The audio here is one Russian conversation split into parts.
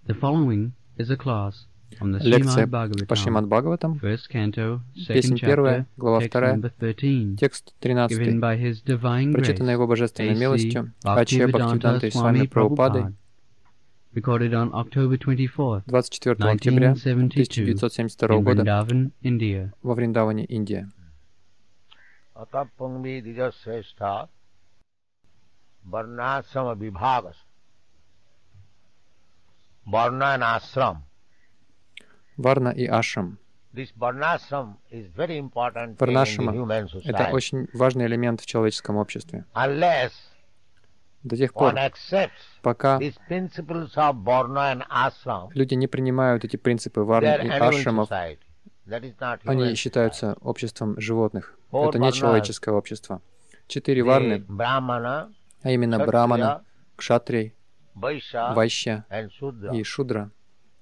Лекция по Шримад Бхагаватам, песнь 1, глава 2, текст 13, прочитанная его божественной милостью Ачья Бхактивиданта Свами Прабхупадой 24 октября 1972 года во Вриндаване, Индия. Варна и ашрам. Варнашрама – это очень важный элемент в человеческом обществе. До тех пор, пока люди не принимают эти принципы варны и ашрамов, они считаются обществом животных. Это не человеческое общество. 4 варны, а именно брамана, кшатрий, вайшья и шудра.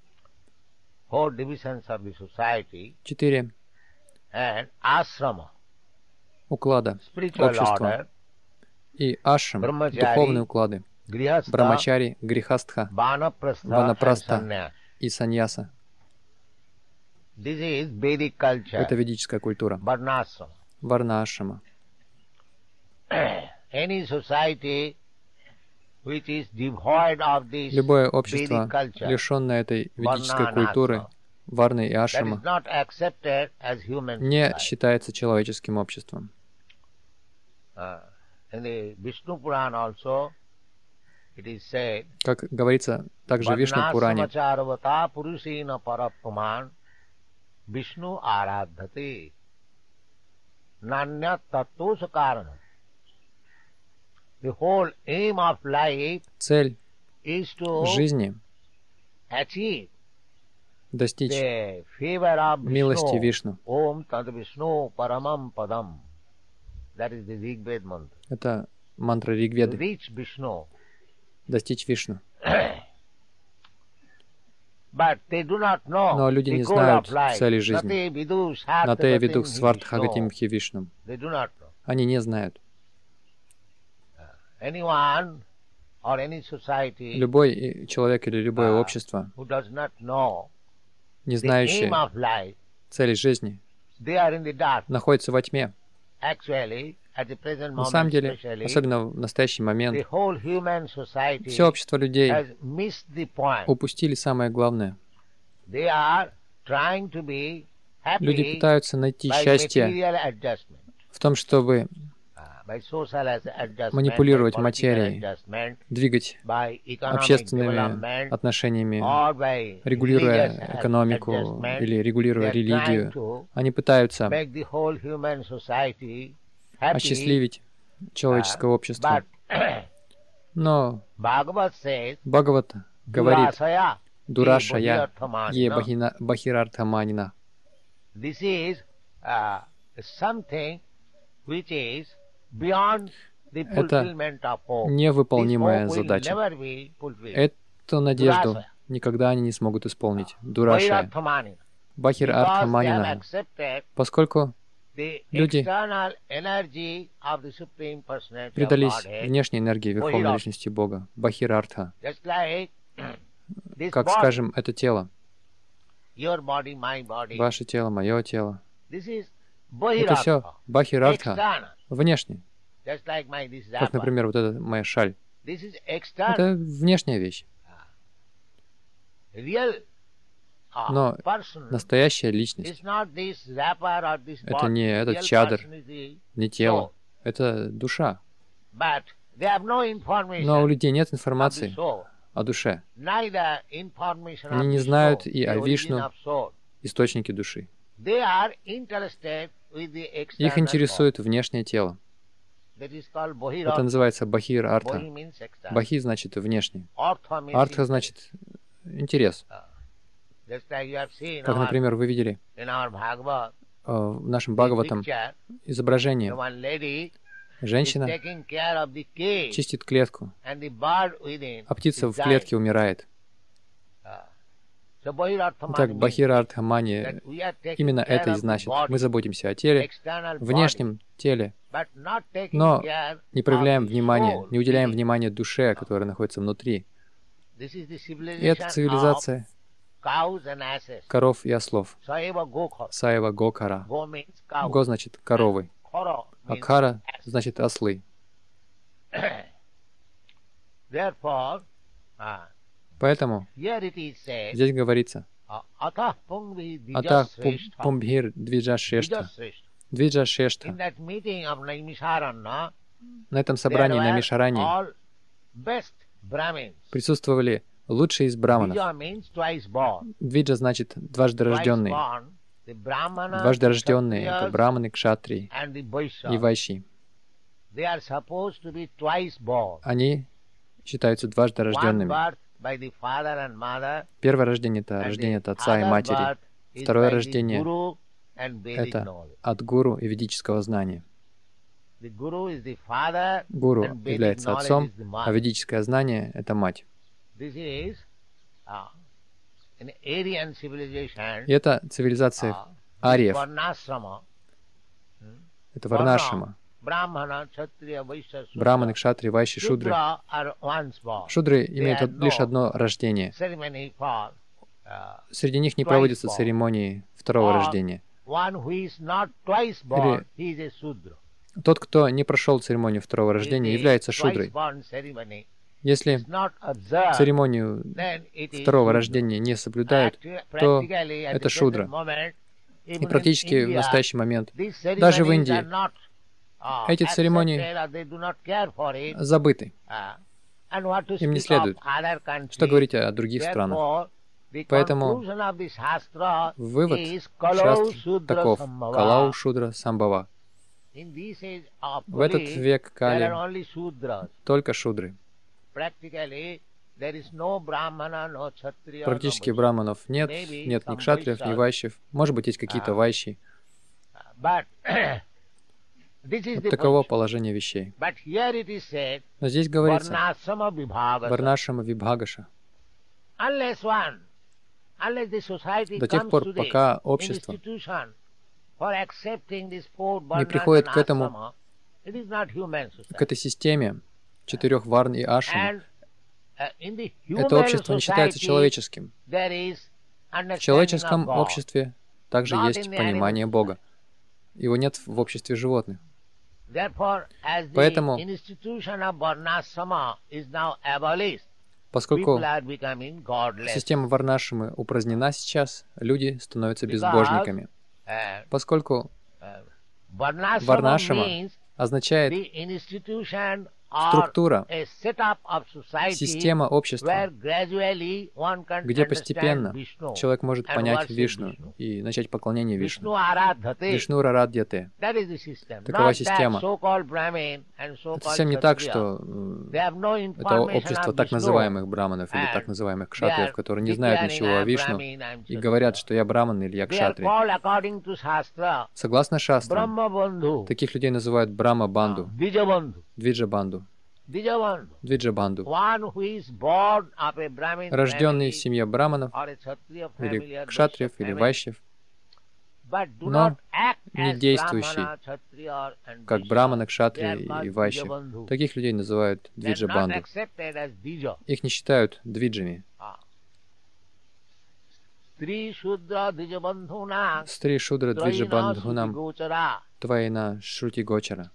4 уклада общества и ашрам, духовные уклады, брамачари, грихастха, ванапраста и саньяса. Это ведическая культура. Варна-ашрама. Любое общество, лишенное этой ведической культуры, варны и ашрама, не считается человеческим обществом. Как говорится также в Вишну-пуране, цель жизни — достичь милости Вишну. Это мантра Ригведы. Достичь Вишну. Но люди не знают цели жизни. Натея видух свартхагатимхи Вишну. Они не знают. Любой человек или любое общество, не знающее цели жизни, находится во тьме. На самом деле, особенно в настоящий момент, все общество людей упустили самое главное. Люди пытаются найти счастье в том, чтобы манипулировать материей, двигать общественными отношениями, регулируя экономику или регулируя религию. Они пытаются осчастливить человеческое общество. Но Бхагават говорит: «Дурашая е бахирартхаманина». Это невыполнимая задача. Эту надежду никогда они не смогут исполнить. Дурашая. Бахир Артхаманина. Поскольку люди предались внешней энергии Верховной Личности Бога, Бахир Артха. Как, скажем, это тело. Ваше тело, мое тело. Это все Бахир Артха, внешне. Как, например, вот эта моя шаль. Это внешняя вещь. Но настоящая личность — это не этот чадр, не тело, это душа. Но у людей нет информации о душе. Они не знают и о Вишну, источнике души. Их интересует внешнее тело. Это называется Бахир Артха. Бахи значит внешне. Артха значит интерес. Как, например, вы видели в нашем Бхагаватам изображение. Женщина чистит клетку, а птица в клетке умирает. Так, Бахира Артхамани именно это и значит. Мы заботимся о теле, внешнем теле, но не проявляем внимания, не уделяем внимания душе, которая находится внутри. И это цивилизация коров и ослов. Саева Гокара. Го значит коровы, а Кара значит ослы. Поэтому здесь говорится Ата Пумбхир Двиджашешта. Двиджашешта. На этом собрании на Мишарании присутствовали лучшие из браманов. Двиджа значит дважды рожденные. Дважды рожденные — это браманы, кшатрии и вайши. Они считаются дважды рожденными. Первое рождение — это рождение от отца и матери. Второе рождение — это от гуру и ведического знания. Гуру является отцом, а ведическое знание — это мать. И это цивилизация ариев. Это варнашрама. Браманы, кшатри, вайши, шудры. Шудры имеют лишь одно рождение. Среди них не проводятся церемонии второго рождения. Или тот, кто не прошел церемонию второго рождения, является шудрой. Если церемонию второго рождения не соблюдают, то это шудра. И практически в настоящий момент, даже в Индии, эти церемонии забыты. Им не следует. Что говорить о других странах? Поэтому вывод шастр таков: Калау Шудра Самбава. В этот век Кали только шудры. Практически браманов нет, нет ни кшатриев, ни вайшев. Может быть, есть какие-то вайши. Вот таково положение вещей. Но здесь говорится Варнашрама Вибхагаша. До тех пор, пока общество не приходит к этому, к этой системе 4 варн и ашрам, это общество не считается человеческим. В человеческом обществе также есть понимание Бога. Его нет в обществе животных. Поэтому, поскольку система варнашрамы упразднена сейчас, люди становятся безбожниками. Поскольку варнашрама означает структура, система общества, где постепенно человек может понять Вишну и начать поклонение Вишну. Вишну Рарадьяте. Такова система. Это совсем не так, что это общество так называемых браманов или так называемых кшатриев, которые не знают ничего о Вишну и говорят, что я браман или я кшатри. Согласно шастрам, таких людей называют Брахма-банду, Двиджа-банду. Двиджа-банду. Рожденный в семье браманов, или кшатриев, или вайшев, но не действующий, как брамана, кшатри и вайшев. Таких людей называют двиджа-банду. Их не считают двиджами. Стри шудра двиджа-бандхунам твайна шрути гочара.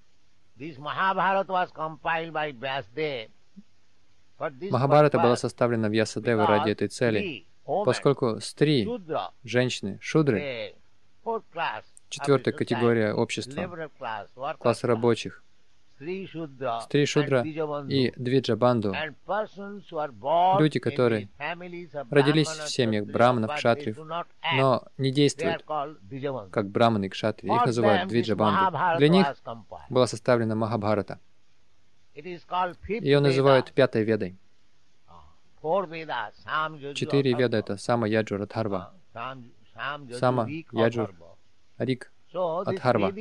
Махабхарата была составлена Вьясадевой ради этой цели, поскольку стри, женщины, шудры, 4-я категория общества, класс рабочих, стри шудра и двиджа-банду, люди, которые родились в семьях браманов, кшатриев, но не действуют как браманы и кшатри, их называют двиджа-банду. Для них была составлена Махабхарата. Ее называют 5-й Ведой. 4 Веда — это Сама, Яджур, Адхарва. Сама, Яджур, Рик, Адхарва.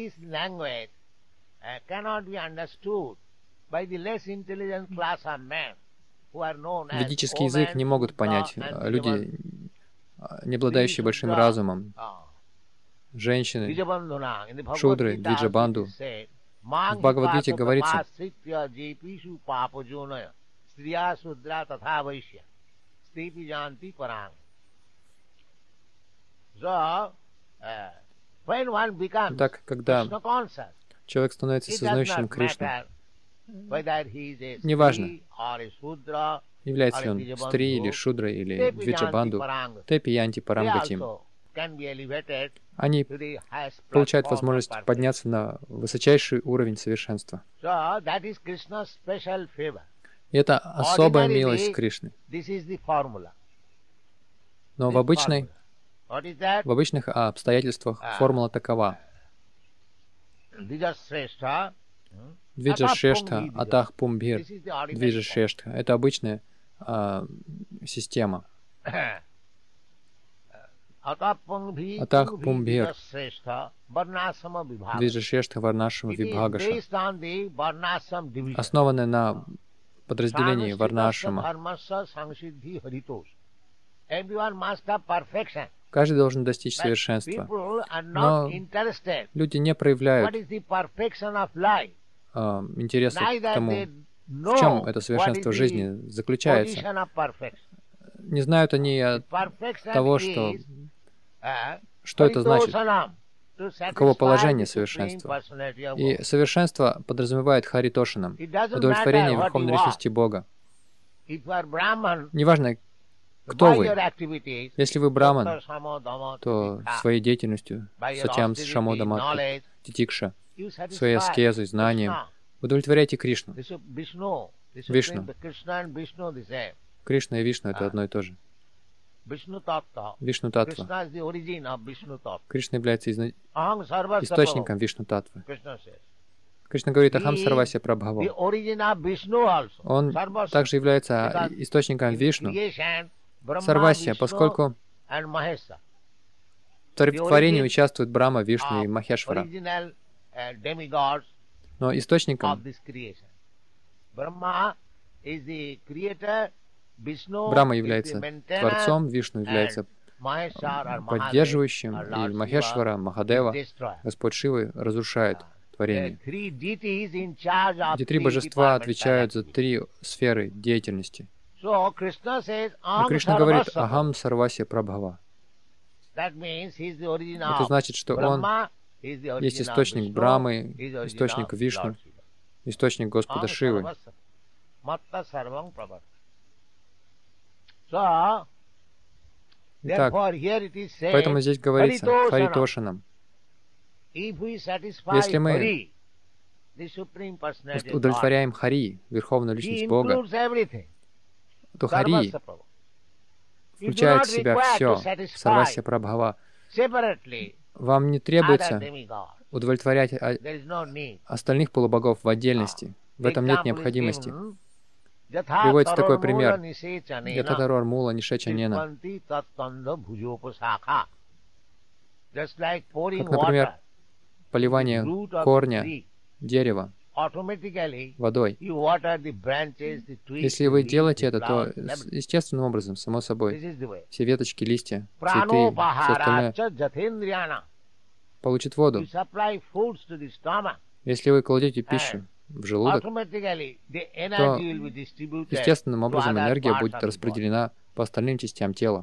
Ведический язык не могут понять люди, не обладающие большим разумом, женщины, шудры, двиджа-банду. В Бхагавад-гите говорится: Так, когда человек становится сознающим Кришну, неважно, является ли он стри или шудрой, или виджабанду, тепи, янти, парамгатим, они получают возможность подняться на высочайший уровень совершенства. И это особая милость Кришны. Но в обычных обстоятельствах формула такова. Двиджашрештха, атах пумбхир, двиджашрештха. Это обычная система. Атах пумбхир, двиджашрештха варнашама вибхагаша, основанная на подразделении варнашама. Каждый должен достичь совершенства. Но люди не проявляют интерес к тому, в чем это совершенство жизни заключается. Не знают они того, что это значит, каково положение совершенства. И совершенство подразумевает харитошинам, удовлетворение верховной личности Бога. Неважно, кто вы. Если вы браман, то своей деятельностью, сатьям, шамодамат, титикша, своей аскезой, знанием, удовлетворяйте Кришну. Вишну. Кришна и Вишну — это одно и то же. Вишну Таттва. Кришна является источником Вишну Таттвы. Кришна говорит Ахам Сарвасья Прабхава. Он также является источником Вишну, Сарвасья, поскольку в творении участвуют Брахма, Вишну и Махешвара. Но источником Брахма является Творцом, Вишну является поддерживающим, и Махешвара, Махадева, Господь Шивы, разрушает творение. Эти три божества отвечают за три сферы деятельности. И Кришна говорит Ахам Сарвасья Прабхава. Это значит, что Он есть источник Брамы, источник Вишну, источник Господа Шивы. Итак, поэтому здесь говорится Харитошанам. Если мы удовлетворяем Хари, Верховную Личность Бога, то Хари включает в себя все, Сарвасья Прабхава. Вам не требуется удовлетворять остальных полубогов в отдельности. В этом нет необходимости. Приводится такой пример. Ятатарор мула нишечанена. Как, например, поливание корня дерева водой. Если вы делаете это, то естественным образом, само собой, все веточки, листья, цветы, все остальное получит воду. Если вы кладете пищу в желудок, то естественным образом энергия будет распределена по остальным частям тела.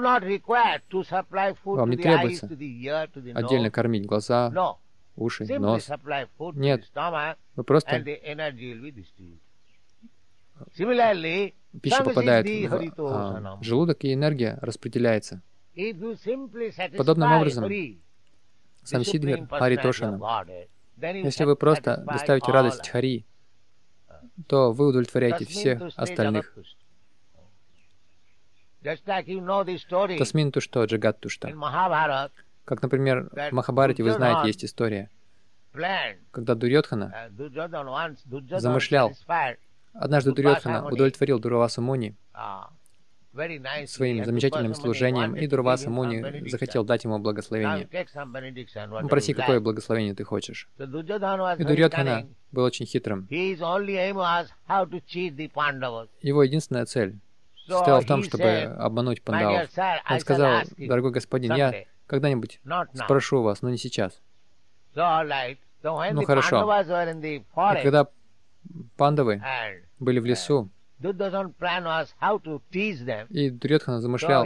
Вам не требуется отдельно кормить глаза, уши, нос. Нет, вы просто... Пища попадает в желудок, и энергия распределяется. Подобным образом, Самсидхир Харитошана. Если вы просто доставите радость Хари, то вы удовлетворяете всех остальных. Тасмин тушто, джагат тушто. Как, например, в Махабхарате, вы знаете, есть история, когда Дурьодхана замышлял. Однажды Дурьодхана удовлетворил Дурвасу Муни своим замечательным служением, и Дурваса Муни захотел дать ему благословение. Проси, какое благословение ты хочешь. И Дурьодхана был очень хитрым. Его единственная цель состояла в том, чтобы обмануть пандавов. Он сказал: дорогой господин, я когда-нибудь спрошу вас, но не сейчас. Ну хорошо. И когда пандавы были в лесу, И Дурьодхана замышлял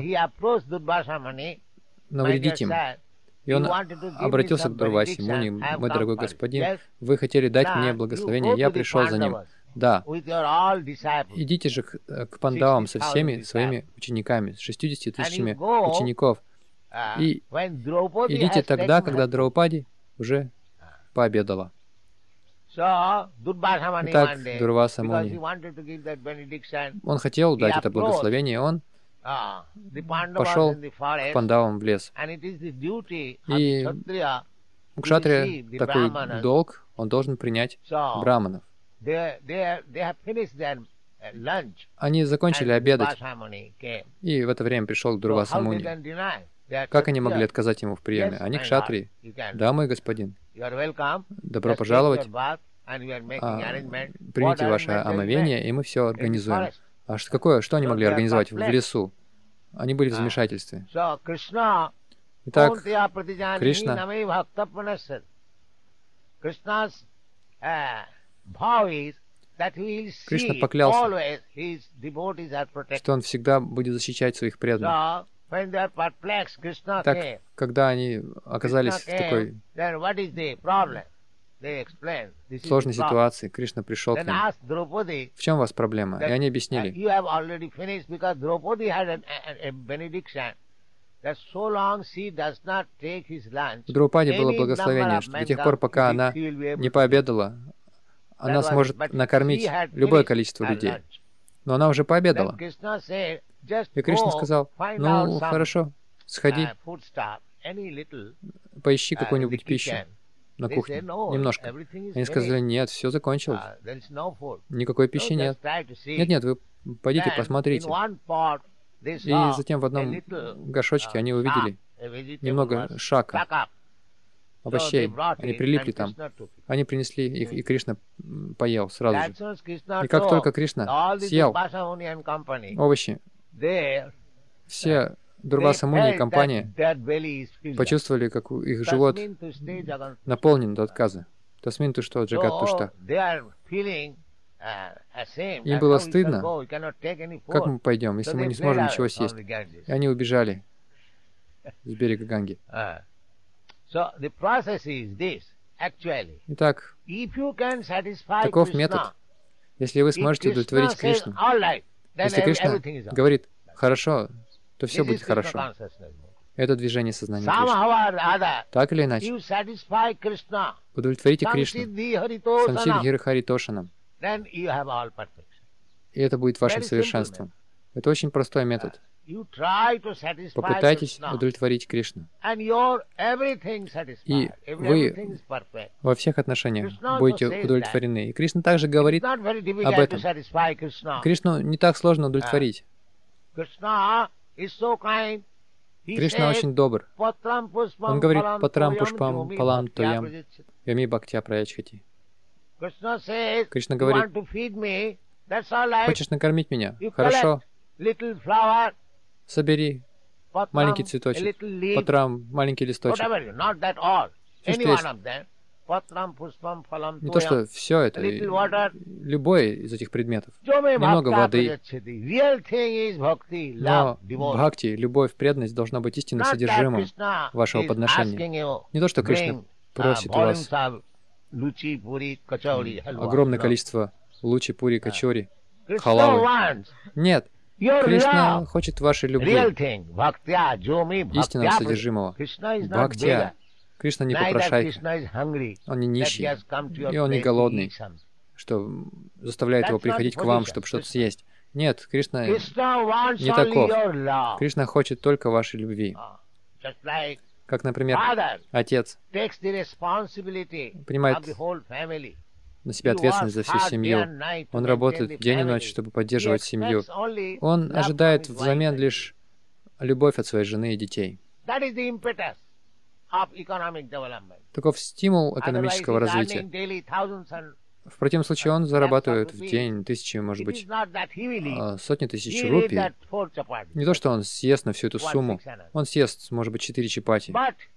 навредить им. И он обратился к Дурвасе Муни: «Мой дорогой господин, вы хотели дать мне благословение, я пришел за ним. Да, идите же к Пандавам со всеми своими учениками, с 60 тысячами учеников, и идите тогда, когда Драупади уже пообедала». Итак, Дурваса Муни, он хотел дать это благословение, он пошел к Пандавам в лес. И у кшатрия такой долг, он должен принять браманов. Они закончили обедать, и в это время пришел к Дурваса Муни. Как они могли отказать ему в приеме? Они кшатрии. «Да, мой господин, добро пожаловать. Примите ваше омовение, и мы все организуем». А что они могли организовать в лесу? Они были в замешательстве. Итак, Кришна поклялся, что он всегда будет защищать своих преданных. Так, когда они оказались в такой сложной ситуации, Кришна пришел к ним. В чем у вас проблема? И они объяснили. У Драупади было благословение, что до тех пор, пока она не пообедала, она сможет накормить любое количество людей. Но она уже пообедала. И Кришна сказал: «Ну, хорошо, сходи, поищи какую-нибудь пищу на кухне, немножко». Они сказали: «Нет, все закончилось, никакой пищи нет». «Нет, вы пойдите, посмотрите». И затем в одном горшочке они увидели немного шака, овощей, они прилипли там. Они принесли их, и Кришна поел сразу же. И как только Кришна съел овощи, все Дурваса Муни и компания почувствовали, как их живот наполнен до отказа. Тасмин тушто джагат тушта. Им было стыдно. Как мы пойдем, если мы не сможем ничего съесть? И они убежали с берега Ганги. Итак, таков метод. Если вы сможете удовлетворить Кришну, если Кришна говорит «хорошо», то все будет хорошо. Это движение сознания Кришны. Так или иначе, удовлетворите Кришну Самсид Гирхари Тошанам, и это будет вашим совершенством. Это очень простой метод. Попытайтесь удовлетворить Кришну, и вы во всех отношениях будете удовлетворены. И Кришна также говорит об этом. Кришну не так сложно удовлетворить. Кришна очень добр. Он говорит: «Патрам пушпам палам тоям ями бхактя праячхати». Кришна говорит: «Хочешь накормить меня? Хорошо. Собери маленький цветочек, патрам, маленький листочек». Все, что есть. Не то, что все это, любой из этих предметов. Немного воды. Но бхакти, любовь, преданность должна быть истинно содержимым вашего подношения. Не то, что Кришна просит у вас огромное количество лучи, пури, качори, халавы. Нет. Кришна хочет вашей любви, истинного содержимого. Бхактия. Кришна не попрошайка, он не нищий, и он не голодный, что заставляет его приходить к вам, чтобы что-то съесть. Нет, Кришна не таков. Кришна хочет только вашей любви. Как, например, отец принимает на себя ответственность за всю семью. Он работает день и ночь, чтобы поддерживать семью. Он ожидает взамен лишь любовь от своей жены и детей. Таков стимул экономического развития. В противном случае он зарабатывает в день тысячи, может быть, сотни тысяч рупий. Не то, что он съест на всю эту сумму. Он съест, может быть, 4 чапати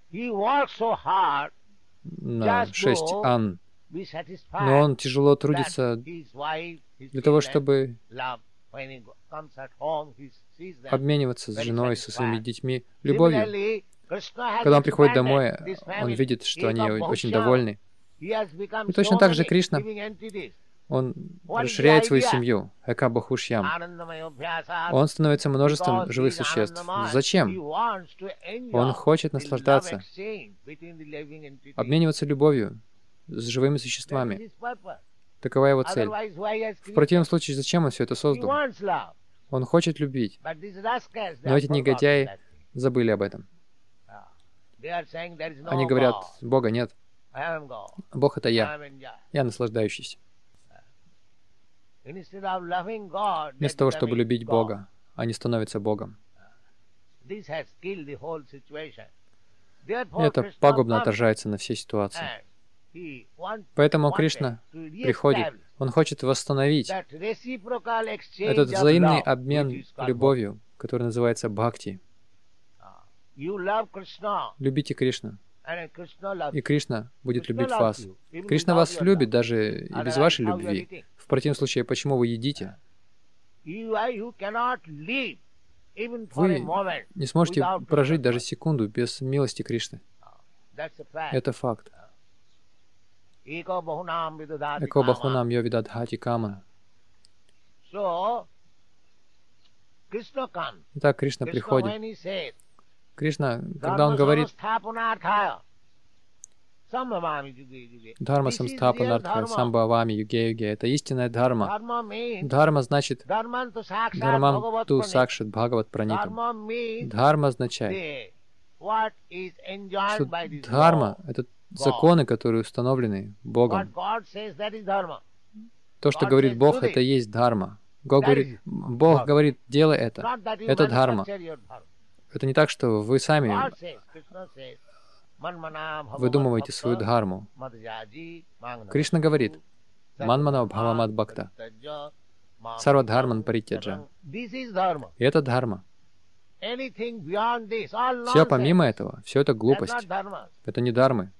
на 6 ан. Но он тяжело трудится для того, чтобы обмениваться с женой, со своими детьми любовью. Когда он приходит домой, он видит, что они очень довольны. И точно так же Кришна, он расширяет свою семью, эка бахушьям. Он становится множеством живых существ. Зачем? Он хочет наслаждаться, обмениваться любовью с живыми существами. Такова его цель. В противном случае, зачем он все это создал? Он хочет любить. Но эти негодяи забыли об этом. Они говорят, Бога нет. Бог — это я наслаждающийся. Вместо того, чтобы любить Бога, они становятся Богом. И это пагубно отражается на всей ситуации. Поэтому Кришна приходит, Он хочет восстановить этот взаимный обмен любовью, который называется бхакти. Любите Кришну, и Кришна будет любить вас. Кришна вас любит даже и без вашей любви. В противном случае, почему вы едите? Вы не сможете прожить даже секунду без милости Кришны. Это факт. Эко бахунам йо видадхати каман. Итак, Кришна приходит. Кришна, когда Он говорит «Дхарма самстхапанартха самбхавами юге-юге» — это истинная дхарма. Дхарма значит «Дхармам ту сакшат бхагават пранитам». Дхарма означает, что дхарма — это законы, которые установлены Богом. То, что говорит Бог, это и есть дхарма. Бог говорит, делай это. Это дхарма. Это не так, что вы сами выдумываете свою дхарму. Кришна говорит, «Манмана бхавамад бхакта, сарва дхарман паритяджа». И это дхарма. Все помимо этого, все это глупость. Это не дхармы.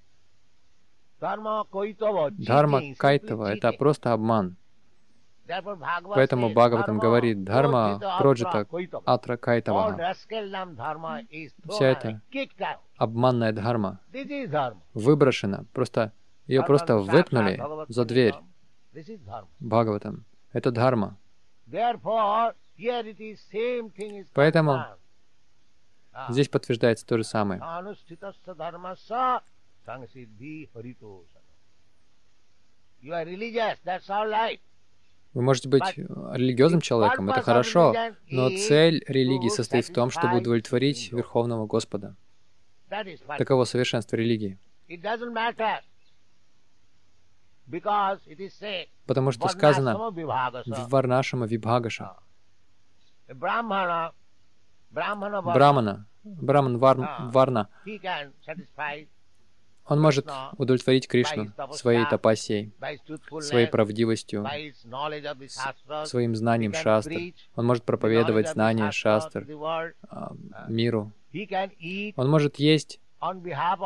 Дхарма кайтава — это просто обман. Поэтому Бхагаватам говорит, дхарма проджита атра кайтаваха. Вся эта обманная дхарма выброшена, ее просто выпнули за дверь. Бхагаватам. Это дхарма. Поэтому здесь подтверждается то же самое. Вы можете быть религиозным человеком, это хорошо, но цель религии состоит в том, чтобы удовлетворить Верховного Господа. Таково совершенство религии. Потому что сказано «Варнашама вибхагаша». Браман Варна, он может удовлетворить Кришну своей тапасией, своей правдивостью, своим знанием шастр. Он может проповедовать знания шастр миру. Он может есть от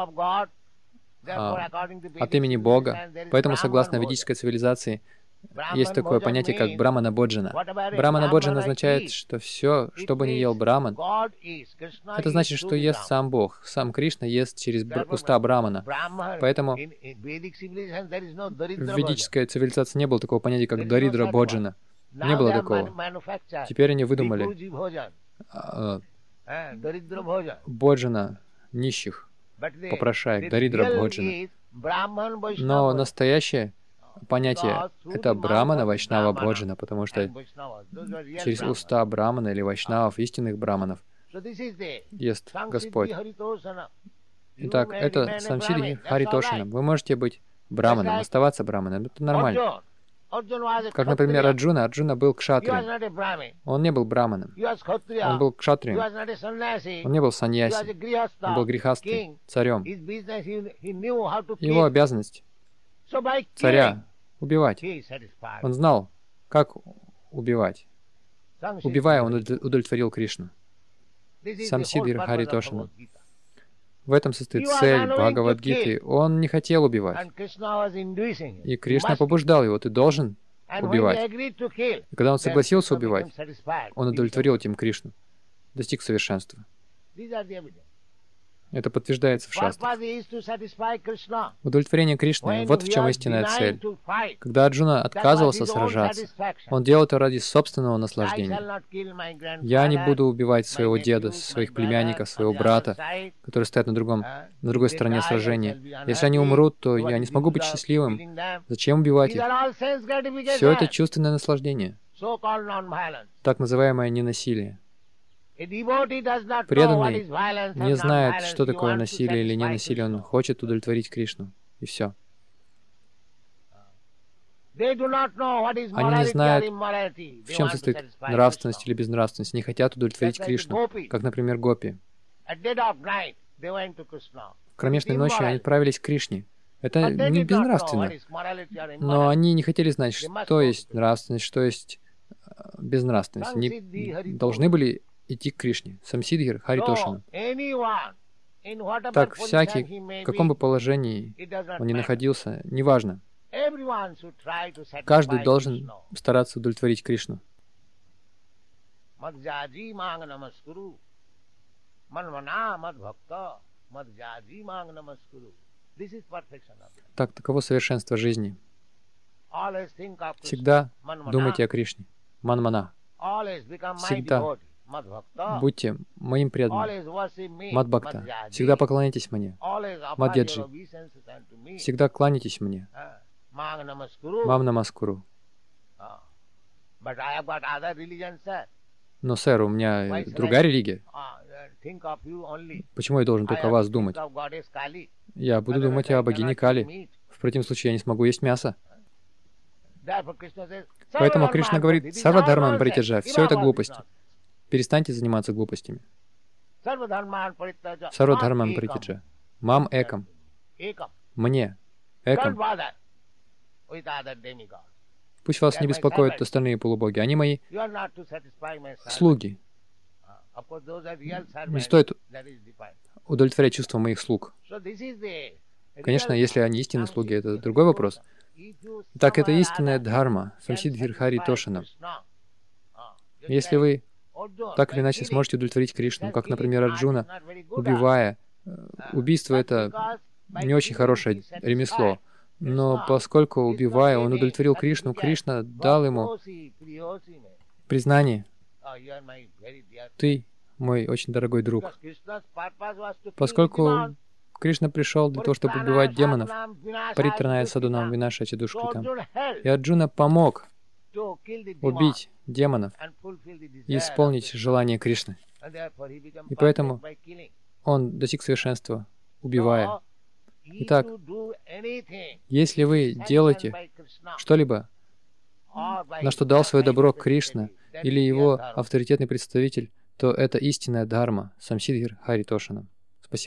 имени Бога. Поэтому, согласно ведической цивилизации, есть такое понятие, как брамана-боджана. Брамана-боджана означает, что все, что бы ни ел браман, это значит, что ест сам Бог. Сам Кришна ест через уста брамана. Поэтому в ведической цивилизации не было такого понятия, как даридра-боджана. Не было такого. Теперь они выдумали боджана нищих, попрошаек, даридра-боджана. Но настоящее понятие — это брамана, вайшнава, боджана, потому что через уста брамана или вайшнавов, истинных браманов, ест Господь. Итак, это самсидхи харитошинам. Вы можете быть браманом, оставаться браманом, это нормально. Как, например, Арджуна. Арджуна был кшатрием. Он не был браманом. Он был кшатрием. Он не был саньяси. Он был грихастой, царем. Его обязанность царя — убивать. Он знал, как убивать. Убивая, он удовлетворил Кришну. Самсидхи харитошина. В этом состоит цель Бхагавад-гиты. Он не хотел убивать. И Кришна побуждал его. Ты должен убивать. И когда он согласился убивать, он удовлетворил этим Кришну, достиг совершенства. Это подтверждается в шастрах. Удовлетворение Кришны — вот в чем истинная цель. Когда Арджуна отказывался сражаться, он делал это ради собственного наслаждения. «Я не буду убивать своего деда, своих племянников, своего брата, которые стоят на другой стороне сражения. Если они умрут, то я не смогу быть счастливым. Зачем убивать их?» Все это чувственное наслаждение, так называемое ненасилие. Преданный не знает, что такое насилие или ненасилие, он хочет удовлетворить Кришну, и все. Они не знают, в чем состоит нравственность или безнравственность, не хотят удовлетворить Кришну, как, например, гопи. В кромешной ночи они отправились к Кришне. Это не безнравственно, но они не хотели знать, что есть нравственность, что есть безнравственность. Они должны были идти к Кришне, Самсидхир Харитошана. Так, всякий, в каком бы положении он ни находился, неважно. Каждый должен стараться удовлетворить Кришну. Так, таково совершенство жизни. Всегда думайте о Кришне. Манмана. Всегда будьте моим преданным. Мадбхакта. Всегда поклоняйтесь мне. Мадьяджи. Всегда кланяйтесь мне. Мам намаскуру. Но, сэр, у меня другая религия. Почему я должен только о вас думать? Я буду думать о богине Кали. В противном случае я не смогу есть мясо. Поэтому Кришна говорит: «Сарвадхарман паритяджа». Все это глупости. Перестаньте заниматься глупостями. Сарвадхарман паритяджа. Мам экам. Мне. Экам. Пусть вас не беспокоят остальные полубоги. Они мои слуги. Не стоит удовлетворять чувства моих слуг. Конечно, если они истинные слуги, это другой вопрос. Так, это истинная дхарма, Самсидхир Харитошана. Если вы так или иначе сможете удовлетворить Кришну, как, например, Арджуна, убивая. Убийство — это не очень хорошее ремесло. Но поскольку, убивая, он удовлетворил Кришну, Кришна дал ему признание: «Ты мой очень дорогой друг». Поскольку Кришна пришел для того, чтобы убивать демонов, паритраная садунам винаша чадушкритам, и Арджуна помог убить демонов и исполнить желание Кришны. И поэтому он достиг совершенства, убивая. Итак, если вы делаете что-либо, на что дал свое добро Кришна или его авторитетный представитель, то это истинная дхарма, Самсидхир Харитошана.